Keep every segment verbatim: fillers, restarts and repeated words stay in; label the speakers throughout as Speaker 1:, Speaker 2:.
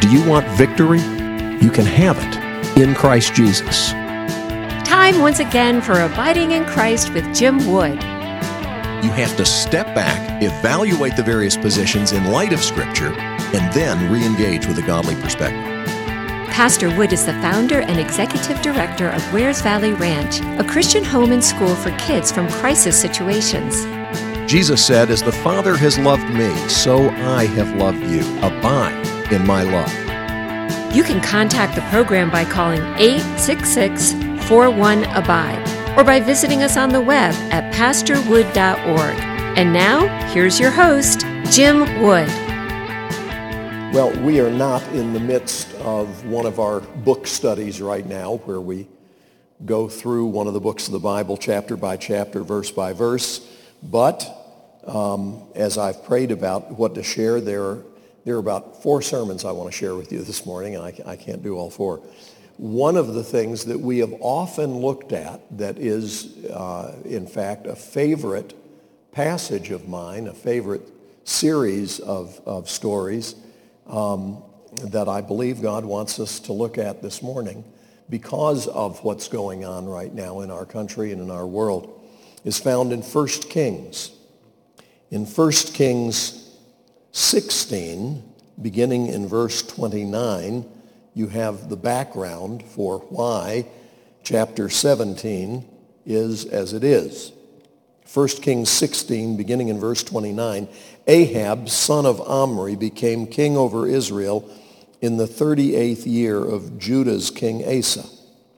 Speaker 1: Do you want victory? You can have it in Christ Jesus.
Speaker 2: Time once again for Abiding in Christ with Jim Wood.
Speaker 1: You have to step back, evaluate the various positions in light of Scripture, and then re-engage with a godly perspective.
Speaker 2: Pastor Wood is the founder and executive director of Wares Valley Ranch, a Christian home and school for kids from crisis situations.
Speaker 1: Jesus said, "As the Father has loved me, so I have loved you. Abide in my love."
Speaker 2: You can contact the program by calling eight six six, four one, ABIDE or by visiting us on the web at pastor wood dot org. And now, here's your host, Jim Wood.
Speaker 3: Well, we are not in the midst of one of our book studies right now where we go through one of the books of the Bible chapter by chapter, verse by verse. But um, as I've prayed about what to share, there are, there are about four sermons I want to share with you this morning, and I, I can't do all four. One of the things that we have often looked at that is, uh, in fact, a favorite passage of mine, a favorite series of, of stories, Um, that I believe God wants us to look at this morning because of what's going on right now in our country and in our world, is found in First Kings. In First Kings sixteen, beginning in verse twenty-nine, you have the background for why chapter seventeen is as it is. First Kings sixteen, beginning in verse twenty-nine, Ahab, son of Omri, became king over Israel in the thirty-eighth year of Judah's king Asa.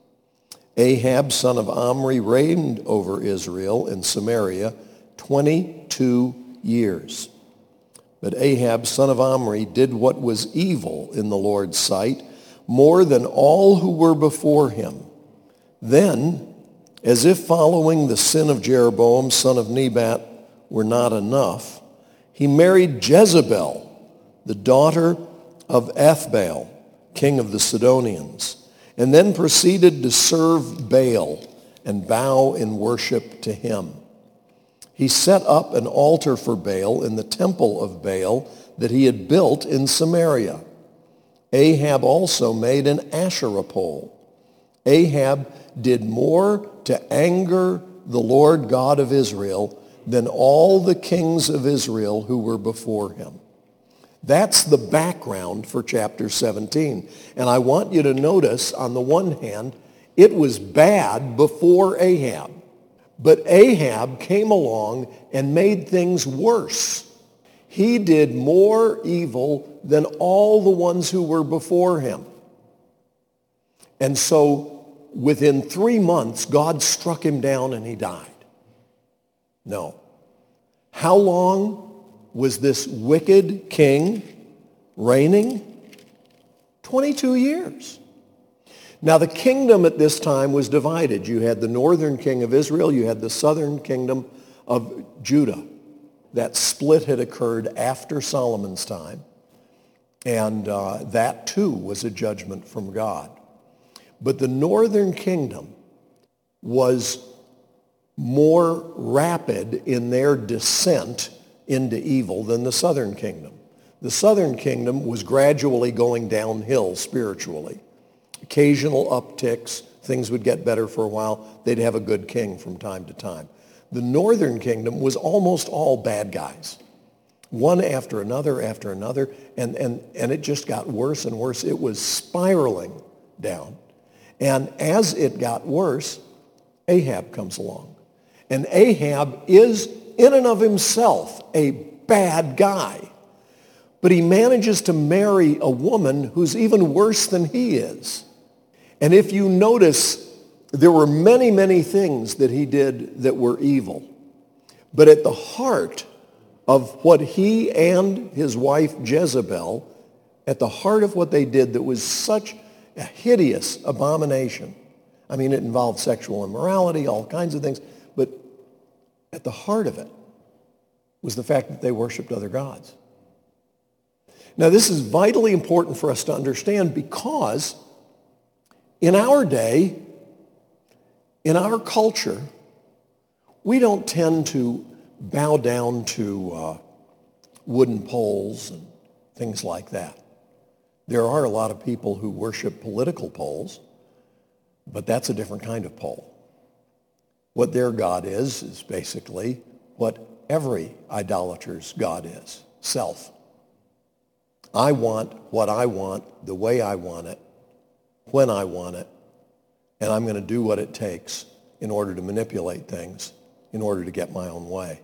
Speaker 3: Ahab, son of Omri, reigned over Israel in Samaria twenty-two years. But Ahab, son of Omri, did what was evil in the Lord's sight, more than all who were before him. Then, as if following the sin of Jeroboam, son of Nebat, were not enough, he married Jezebel, the daughter of Ethbaal, king of the Sidonians, and then proceeded to serve Baal and bow in worship to him. He set up an altar for Baal in the temple of Baal that he had built in Samaria. Ahab also made an Asherah pole. Ahab did more to anger the Lord God of Israel than all the kings of Israel who were before him. That's the background for chapter seventeen. And I want you to notice, on the one hand, it was bad before Ahab. But Ahab came along and made things worse. He did more evil than all the ones who were before him. And so within three months, God struck him down and he died. No. How long was this wicked king reigning? twenty-two years. Now the kingdom at this time was divided. You had the northern king of Israel, you had the southern kingdom of Judah. That split had occurred after Solomon's time, and uh, that too was a judgment from God. But the northern kingdom was more rapid in their descent into evil than the southern kingdom. The southern kingdom was gradually going downhill spiritually. Occasional upticks, things would get better for a while. They'd have a good king from time to time. The northern kingdom was almost all bad guys, one after another after another, and, and, and it just got worse and worse. It was spiraling down. And as it got worse, Ahab comes along. And Ahab is, in and of himself, a bad guy. But he manages to marry a woman who's even worse than he is. And if you notice, there were many, many things that he did that were evil. But at the heart of what he and his wife Jezebel, at the heart of what they did that was such a hideous abomination. I mean, it involved sexual immorality, all kinds of things. But at the heart of it was the fact that they worshiped other gods. Now, this is vitally important for us to understand because in our day, in our culture, we don't tend to bow down to uh, wooden poles and things like that. There are a lot of people who worship political poles, but that's a different kind of pole. What their God is, is basically what every idolater's God is, self. I want what I want, the way I want it, when I want it, and I'm going to do what it takes in order to manipulate things, in order to get my own way.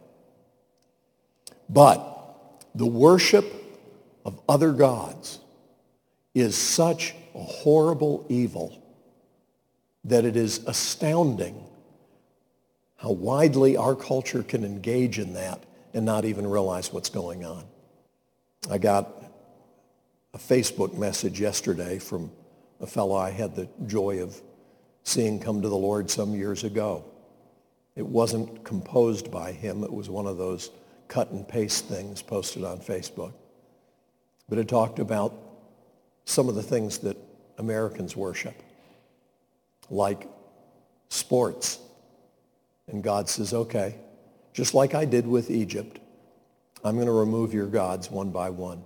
Speaker 3: But the worship of other gods is such a horrible evil that it is astounding how widely our culture can engage in that and not even realize what's going on. I got a Facebook message yesterday from a fellow I had the joy of seeing come to the Lord some years ago. It wasn't composed by him. It was one of those cut and paste things posted on Facebook. But it talked about some of the things that Americans worship, like sports. And God says, okay, just like I did with Egypt, I'm going to remove your gods one by one.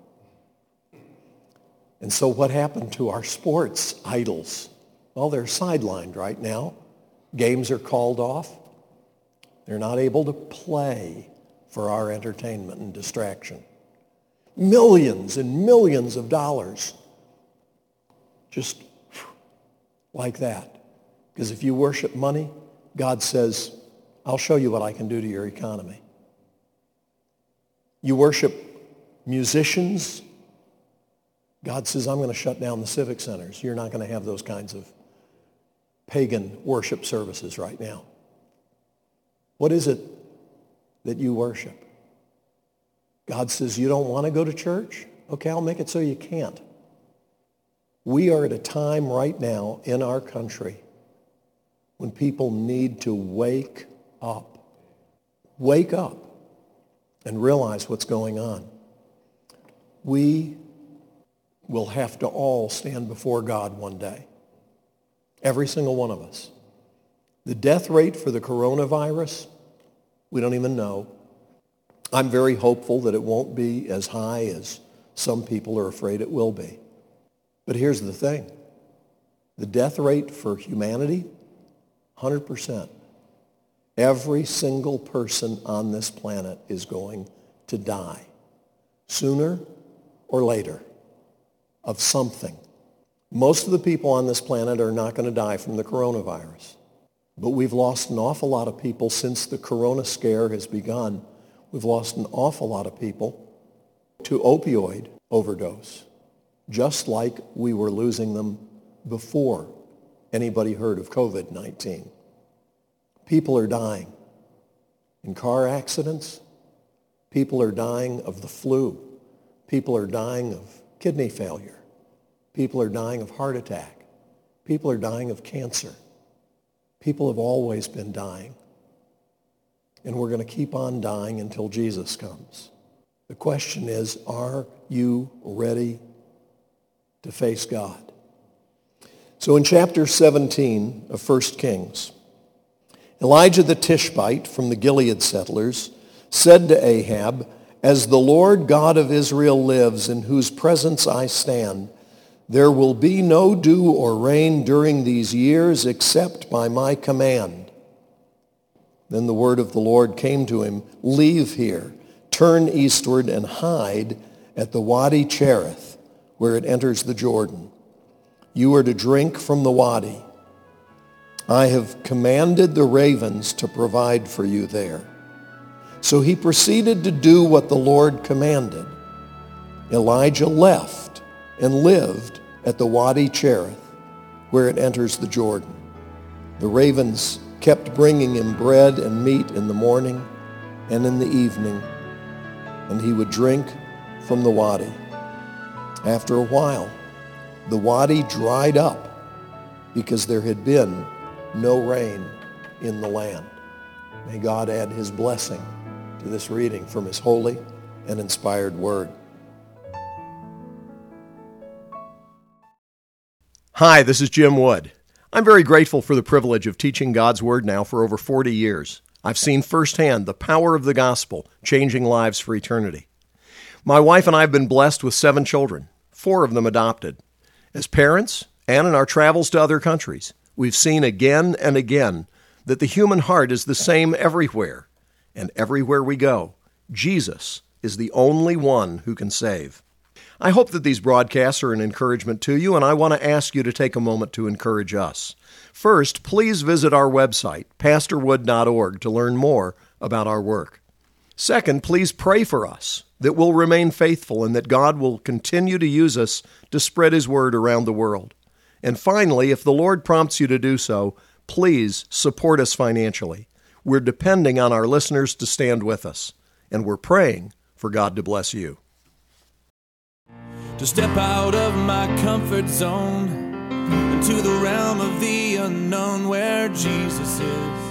Speaker 3: And so what happened to our sports idols? Well, they're sidelined right now. Games are called off. They're not able to play for our entertainment and distraction. Millions and millions of dollars just like that. Because if you worship money, God says, I'll show you what I can do to your economy. You worship musicians, God says, I'm going to shut down the civic centers. You're not going to have those kinds of pagan worship services right now. What is it that you worship? God says, you don't want to go to church? Okay, I'll make it so you can't. We are at a time right now in our country when people need to wake up. Wake up and realize what's going on. We will have to all stand before God one day. Every single one of us. The death rate for the coronavirus, we don't even know. I'm very hopeful that it won't be as high as some people are afraid it will be. But here's the thing. The death rate for humanity, one hundred percent. Every single person on this planet is going to die, sooner or later, of something. Most of the people on this planet are not going to die from the coronavirus. But we've lost an awful lot of people since the corona scare has begun. We've lost an awful lot of people to opioid overdose, just like we were losing them before anybody heard of covid nineteen. People are dying in car accidents. People are dying of the flu. People are dying of kidney failure. People are dying of heart attack. People are dying of cancer. People have always been dying. And we're going to keep on dying until Jesus comes. The question is, are you ready to face God? So in chapter seventeen of First Kings, Elijah the Tishbite from the Gilead settlers said to Ahab, as the Lord God of Israel lives, in whose presence I stand, there will be no dew or rain during these years except by my command. Then the word of the Lord came to him, leave here, turn eastward and hide at the Wadi Cherith, where it enters the Jordan. You are to drink from the wadi. I have commanded the ravens to provide for you there. So he proceeded to do what the Lord commanded. Elijah left and lived at the Wadi Cherith, where it enters the Jordan. The ravens kept bringing him bread and meat in the morning and in the evening, and he would drink from the wadi. After a while, the wadi dried up because there had been no rain in the land. May God add his blessing to this reading from his holy and inspired word.
Speaker 1: Hi, this is Jim Wood. I'm very grateful for the privilege of teaching God's Word now for over forty years. I've seen firsthand the power of the gospel changing lives for eternity. My wife and I have been blessed with seven children, four of them adopted. As parents, and in our travels to other countries, we've seen again and again that the human heart is the same everywhere. And everywhere we go, Jesus is the only one who can save. I hope that these broadcasts are an encouragement to you, and I want to ask you to take a moment to encourage us. First, please visit our website, pastor wood dot org, to learn more about our work. Second, please pray for us, that we'll remain faithful and that God will continue to use us to spread His word around the world. And finally, if the Lord prompts you to do so, please support us financially. We're depending on our listeners to stand with us, and we're praying for God to bless you.
Speaker 4: To step out of my comfort zone into the realm of the unknown where Jesus is,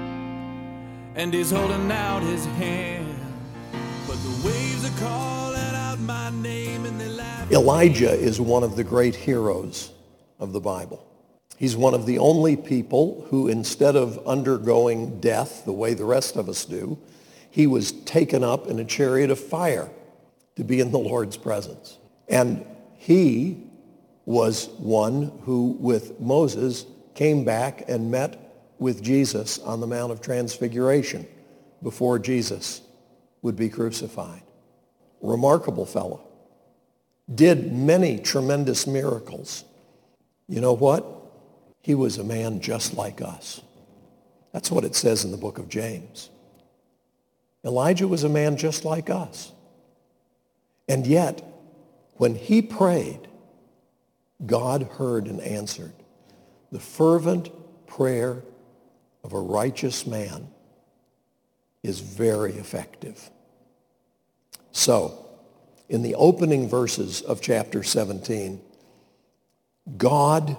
Speaker 4: and He's holding out His hand, but the waves are calling out my name and they laugh.
Speaker 3: Elijah is one of the great heroes of the Bible. He's one of the only people who, instead of undergoing death the way the rest of us do, he was taken up in a chariot of fire to be in the Lord's presence. And he was one who, with Moses, came back and met with Jesus on the Mount of Transfiguration before Jesus would be crucified. Remarkable fellow. Did many tremendous miracles. You know what? He was a man just like us. That's what it says in the book of James. Elijah was a man just like us. And yet, when he prayed, God heard and answered. The fervent prayer of a righteous man is very effective. So, in the opening verses of chapter seventeen, God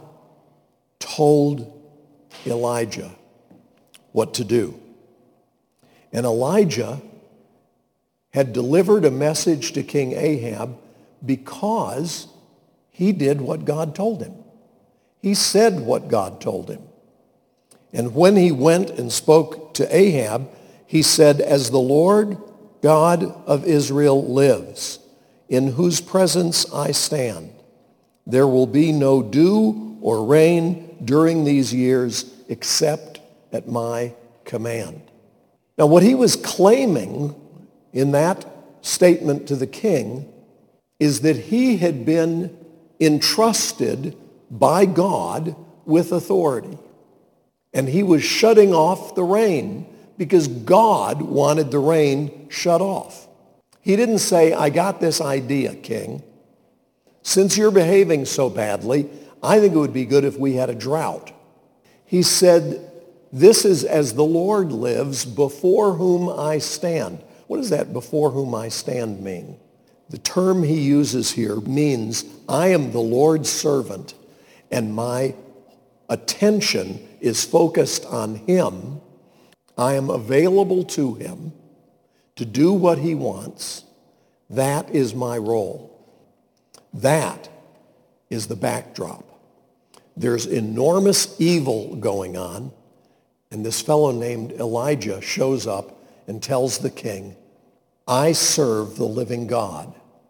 Speaker 3: told Elijah what to do. And Elijah had delivered a message to King Ahab because he did what God told him. He said what God told him. And when he went and spoke to Ahab, he said, "As the Lord God of Israel lives, in whose presence I stand, there will be no dew or rain during these years except at my command." Now, what he was claiming in that statement to the king is that he had been entrusted by God with authority. And he was shutting off the rain because God wanted the rain shut off. He didn't say, "I got this idea, king. Since you're behaving so badly, I think it would be good if we had a drought." He said, "This is as the Lord lives, before whom I stand." What does that "before whom I stand" mean? The term he uses here means I am the Lord's servant and my attention is focused on him. I am available to him to do what he wants. That is my role. That is the backdrop. There's enormous evil going on, and this fellow named Elijah shows up and tells the king, "I serve the living God.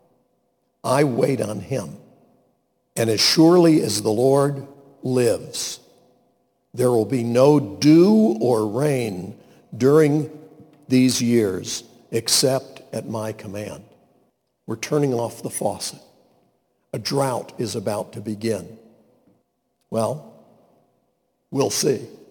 Speaker 3: I wait on him. And as surely as the Lord lives, there will be no dew or rain during these years except at my command." We're turning off the faucet. A drought is about to begin. Well, we'll see.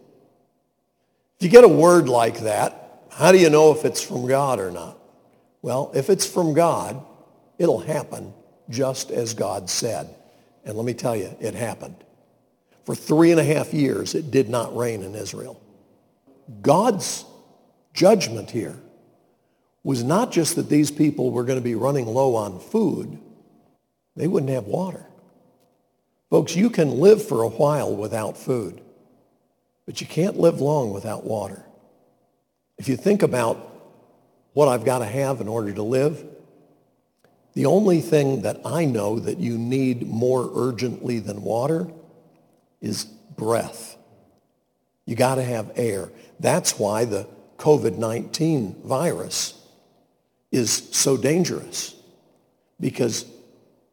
Speaker 3: If you get a word like that, how do you know if it's from God or not? Well, if it's from God, it'll happen just as God said. And let me tell you, it happened. For three and a half years, it did not rain in Israel. God's judgment here was not just that these people were going to be running low on food. They wouldn't have water. Folks, you can live for a while without food, but you can't live long without water. If you think about what I've got to have in order to live, the only thing that I know that you need more urgently than water is breath. You got to have air. That's why the covid nineteen virus is so dangerous, because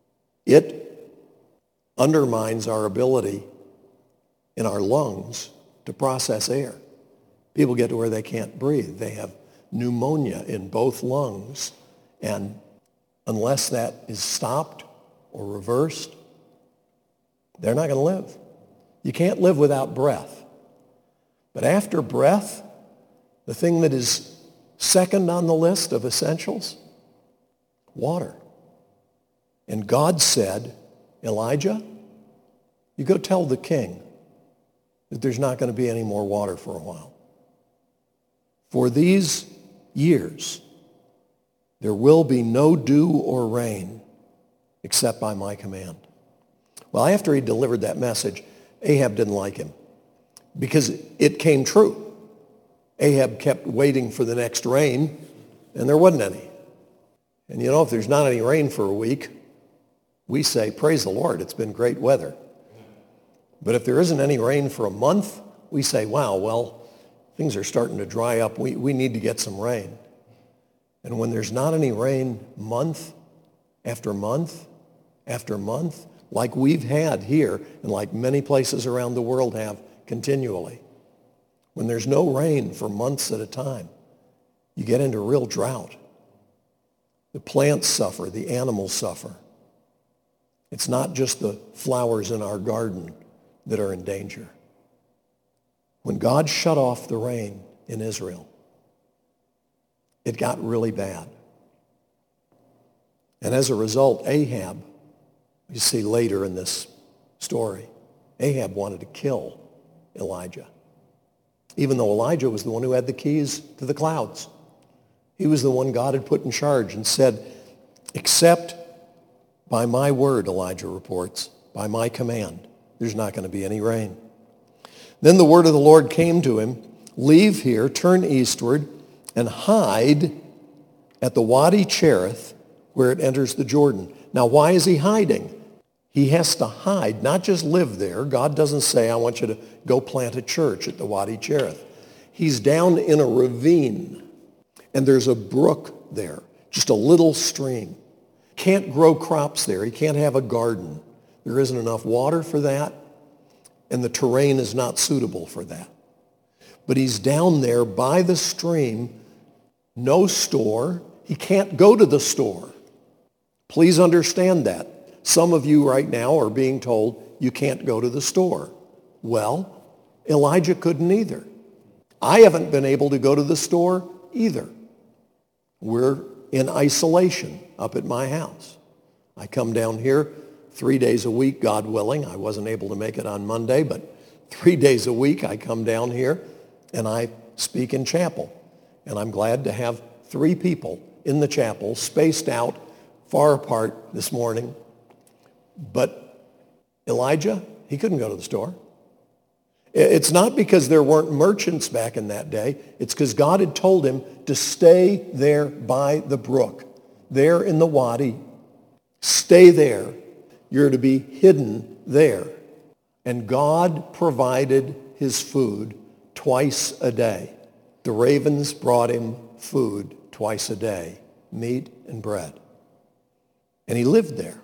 Speaker 3: It undermines our ability in our lungs to process air. People get to where they can't breathe. They have pneumonia in both lungs. And unless that is stopped or reversed, they're not going to live. You can't live without breath. But after breath, the thing that is second on the list of essentials, water. And God said, Elijah, you go tell the king that there's not going to be any more water for a while. For these years, there will be no dew or rain except by my command. Well, after he delivered that message, Ahab didn't like him because it came true. Ahab kept waiting for the next rain, and there wasn't any. And you know, if there's not any rain for a week, we say, praise the Lord, it's been great weather. But if there isn't any rain for a month, we say, wow, well, things are starting to dry up. We, we need to get some rain. And when there's not any rain month after month after month, like we've had here and like many places around the world have continually, when there's no rain for months at a time, you get into real drought. The plants suffer, the animals suffer. It's not just the flowers in our garden that are in danger. When God shut off the rain in Israel, it got really bad. And as a result, Ahab, you see later in this story, Ahab wanted to kill Elijah, even though Elijah was the one who had the keys to the clouds. He was the one God had put in charge and said, except by my word, Elijah reports, by my command, there's not going to be any rain. Then the word of the Lord came to him, leave here, turn eastward, and hide at the Wadi Cherith where it enters the Jordan. Now, why is he hiding? He has to hide, not just live there. God doesn't say, I want you to go plant a church at the Wadi Cherith. He's down in a ravine, and there's a brook there, just a little stream. Can't grow crops there. He can't have a garden. There isn't enough water for that, and the terrain is not suitable for that. But he's down there by the stream, no store. He can't go to the store. Please understand that. Some of you right now are being told you can't go to the store. Well, Elijah couldn't either. I haven't been able to go to the store either. We're in isolation up at my house. I come down here three days a week, God willing. I wasn't able to make it on Monday, but three days a week I come down here and I speak in chapel. And I'm glad to have three people in the chapel spaced out far apart this morning. But Elijah, he couldn't go to the store. It's not because there weren't merchants back in that day. It's because God had told him to stay there by the brook, there in the wadi. Stay there. You're to be hidden there. And God provided his food twice a day. The ravens brought him food twice a day, meat and bread. And he lived there.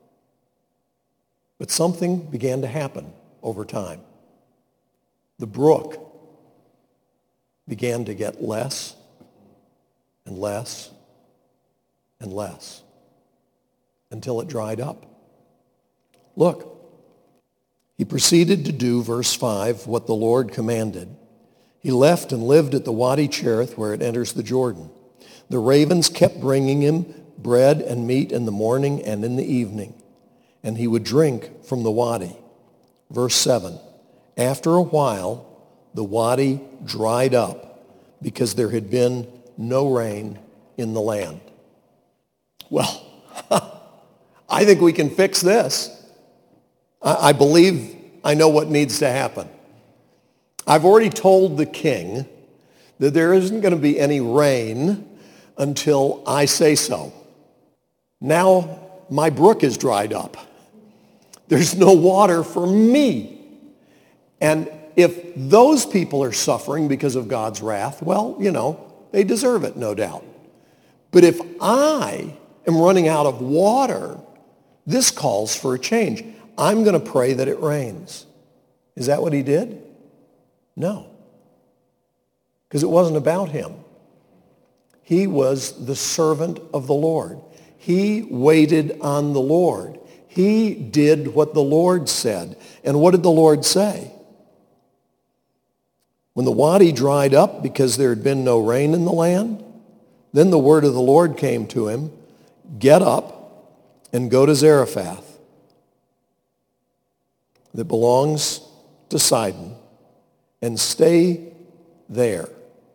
Speaker 3: But something began to happen over time. The brook began to get less and less and less until it dried up. Look, he proceeded to do, verse five, what the Lord commanded. He left and lived at the Wadi Cherith where it enters the Jordan. The ravens kept bringing him bread and meat in the morning and in the evening, and he would drink from the wadi. Verse seven, after a while, the wadi dried up because there had been no rain in the land. Well, I think we can fix this. I, I believe I know what needs to happen. I've already told the king that there isn't going to be any rain until I say so. Now my brook is dried up. There's no water for me. And if those people are suffering because of God's wrath, well, you know, they deserve it, no doubt. But if I am running out of water This calls for a change. I'm going to pray that it rains. Is that what he did? No. Because it wasn't about him. He was the servant of the Lord. He waited on the Lord. He did what the Lord said. And what did the Lord say? When the wadi dried up because there had been no rain in the land, then the word of the Lord came to him, get up and go to Zarephath that belongs to Sidon and stay there.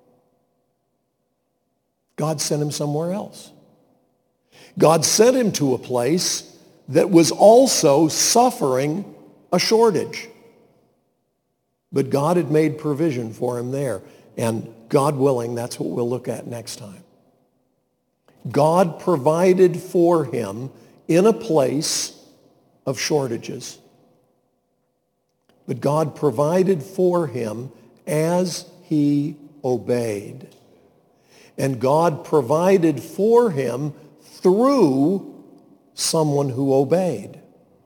Speaker 3: God sent him somewhere else. God sent him to a place that was also suffering a shortage. But God had made provision for him there. And God willing, that's what we'll look at next time. God provided for him in a place of shortages. But God provided for him as he obeyed. And God provided for him through someone who obeyed.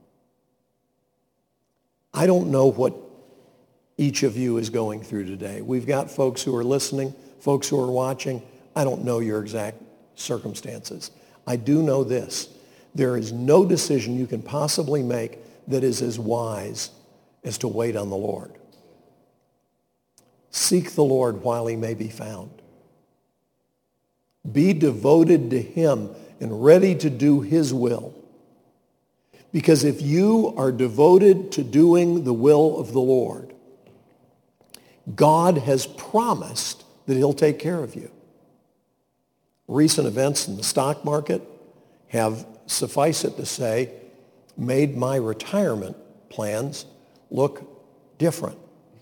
Speaker 3: I don't know what each of you is going through today. We've got folks who are listening, folks who are watching. I don't know your exact circumstances. I do know this. There is no decision you can possibly make that is as wise as to wait on the Lord. Seek the Lord while he may be found. Be devoted to him and ready to do his will. Because if you are devoted to doing the will of the Lord, God has promised that he'll take care of you. Recent events in the stock market have, suffice it to say, made my retirement plans look different.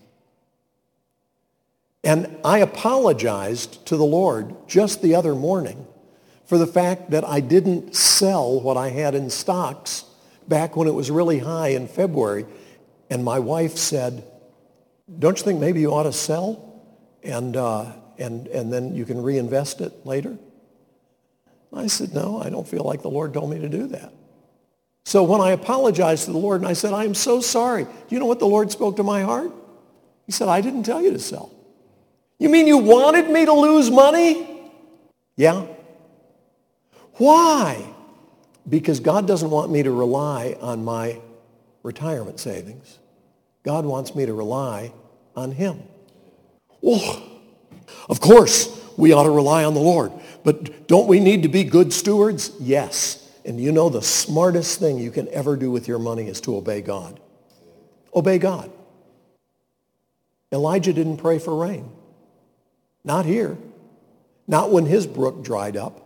Speaker 3: And I apologized to the Lord just the other morning for the fact that I didn't sell what I had in stocks back when it was really high in February. And my wife said, don't you think maybe you ought to sell and, uh, and, and then you can reinvest it later? I said, no, I don't feel like the Lord told me to do that. So when I apologized to the Lord and I said, I am so sorry, do you know what the Lord spoke to my heart? He said, I didn't tell you to sell. You mean you wanted me to lose money? Yeah. Why? Because God doesn't want me to rely on my retirement savings. God wants me to rely on him. Well, of course, we ought to rely on the Lord. But don't we need to be good stewards? Yes. And you know the smartest thing you can ever do with your money is to obey God. Obey God. Elijah didn't pray for rain. Not here. Not when his brook dried up.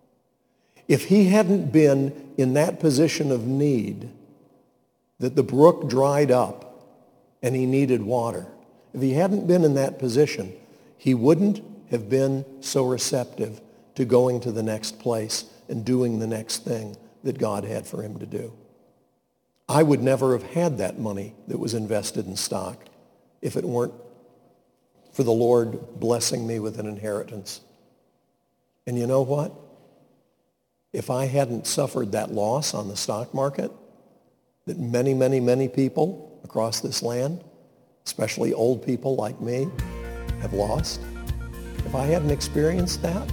Speaker 3: If he hadn't been in that position of need, that the brook dried up and he needed water, if he hadn't been in that position, he wouldn't have been so receptive to going to the next place and doing the next thing that God had for him to do. I would never have had that money that was invested in stock if it weren't for the Lord blessing me with an inheritance. And you know what? If I hadn't suffered that loss on the stock market that many, many, many people across this land, especially old people like me, have lost, if I hadn't experienced that,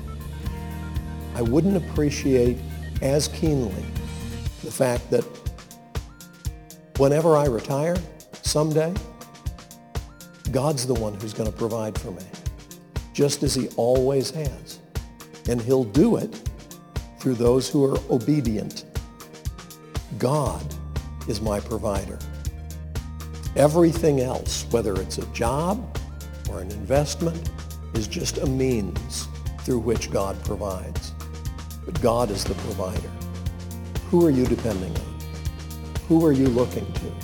Speaker 3: I wouldn't appreciate as keenly the fact that whenever I retire someday, God's the one who's going to provide for me, just as he always has. And he'll do it through those who are obedient. God is my provider. Everything else, whether it's a job or an investment, is just a means through which God provides. But God is the provider. Who are you depending on? Who are you looking to?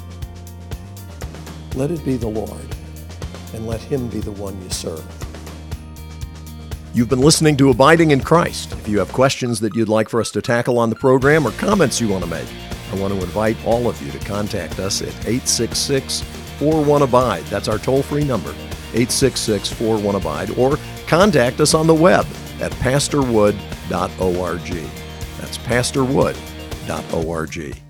Speaker 3: Let it be the Lord, and let him be the one you serve.
Speaker 1: You've been listening to Abiding in Christ. If you have questions that you'd like for us to tackle on the program or comments you want to make, I want to invite all of you to contact us at eight six six, four one, abide. That's our toll-free number, eight six six, four one, abide, or contact us on the web at pastor wood dot org. That's pastor wood dot org.